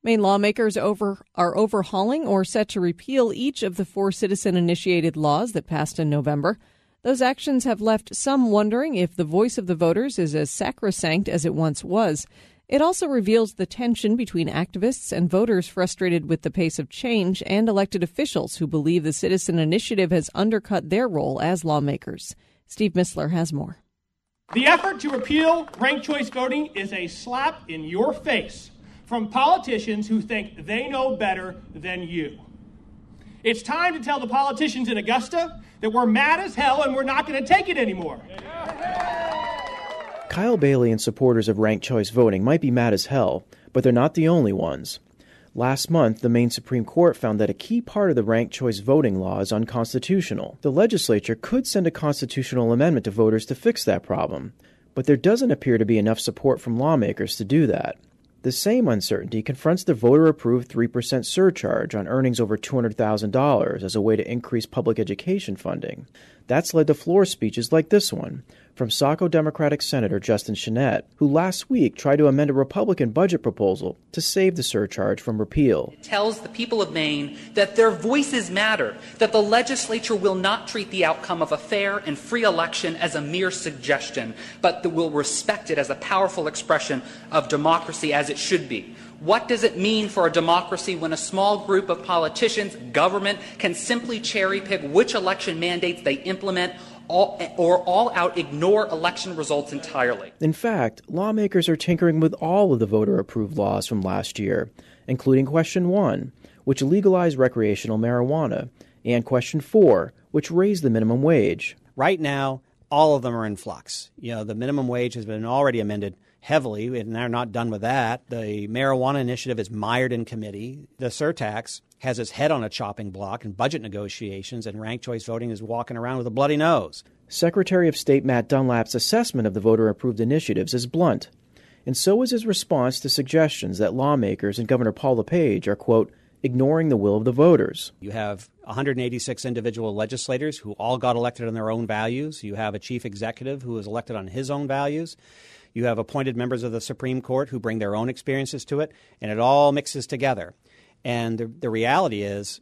Maine lawmakers are overhauling or set to repeal each of the 4 citizen-initiated laws that passed in November. Those actions have left some wondering if the voice of the voters is as sacrosanct as it once was. It also reveals the tension between activists and voters frustrated with the pace of change and elected officials who believe the citizen initiative has undercut their role as lawmakers. Steve Missler has more. The effort to repeal ranked choice voting is a slap in your face from politicians who think they know better than you. It's time to tell the politicians in Augusta that we're mad as hell and we're not going to take it anymore. Kyle Bailey and supporters of ranked choice voting might be mad as hell, but they're not the only ones. Last month, the Maine Supreme Court found that a key part of the ranked choice voting law is unconstitutional. The legislature could send a constitutional amendment to voters to fix that problem, but there doesn't appear to be enough support from lawmakers to do that. The same uncertainty confronts the voter-approved 3% surcharge on earnings over $200,000 as a way to increase public education funding. That's led to floor speeches like this one from Saco Democratic Senator Justin Chenette, who last week tried to amend a Republican budget proposal to save the surcharge from repeal. It tells the people of Maine that their voices matter, that the legislature will not treat the outcome of a fair and free election as a mere suggestion, but that will respect it as a powerful expression of democracy as it should be. What does it mean for a democracy when a small group of politicians, government, can simply cherry-pick which election mandates they implement or all-out ignore election results entirely? In fact, lawmakers are tinkering with all of the voter-approved laws from last year, including Question 1, which legalized recreational marijuana, and Question 4, which raised the minimum wage. Right now, all of them are in flux. The minimum wage has been already amended heavily, and they're not done with that. The marijuana initiative is mired in committee. The surtax has its head on a chopping block in budget negotiations, and ranked choice voting is walking around with a bloody nose. Secretary of State Matt Dunlap's assessment of the voter-approved initiatives is blunt, and so is his response to suggestions that lawmakers and Governor Paul LePage are, quote, ignoring the will of the voters. You have 186 individual legislators who all got elected on their own values. You have a chief executive who was elected on his own values. You have appointed members of the Supreme Court who bring their own experiences to it, and it all mixes together. And the reality is,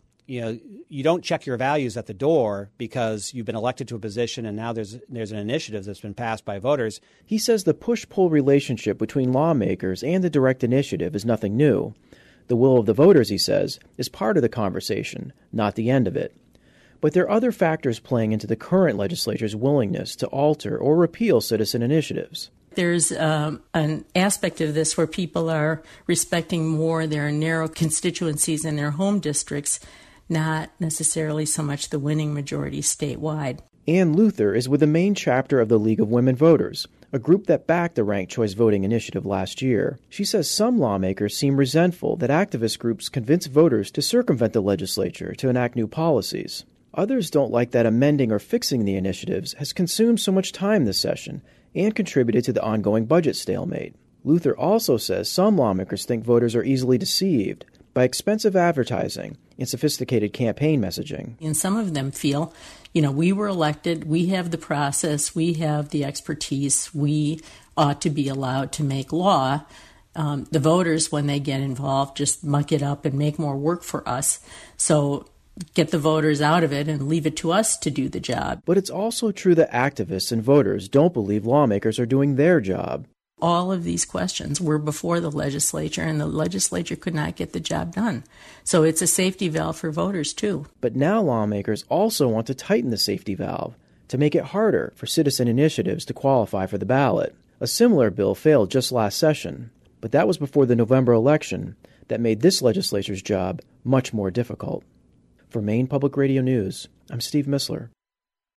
you don't check your values at the door because you've been elected to a position and now there's an initiative that's been passed by voters. He says the push-pull relationship between lawmakers and the direct initiative is nothing new. The will of the voters, he says, is part of the conversation, not the end of it. But there are other factors playing into the current legislature's willingness to alter or repeal citizen initiatives. There's an aspect of this where people are respecting more their narrow constituencies in their home districts, not necessarily so much the winning majority statewide. Ann Luther is with the Maine chapter of the League of Women Voters, a group that backed the ranked choice voting initiative last year. She says some lawmakers seem resentful that activist groups convince voters to circumvent the legislature to enact new policies. Others don't like that amending or fixing the initiatives has consumed so much time this session and contributed to the ongoing budget stalemate. Luther also says some lawmakers think voters are easily deceived by expensive advertising and sophisticated campaign messaging. And some of them feel, we were elected, we have the process, we have the expertise, we ought to be allowed to make law. The voters, when they get involved, just muck it up and make more work for us. So get the voters out of it and leave it to us to do the job. But it's also true that activists and voters don't believe lawmakers are doing their job. All of these questions were before the legislature, and the legislature could not get the job done. So it's a safety valve for voters, too. But now lawmakers also want to tighten the safety valve to make it harder for citizen initiatives to qualify for the ballot. A similar bill failed just last session, but that was before the November election that made this legislature's job much more difficult. For Maine Public Radio News, I'm Steve Missler.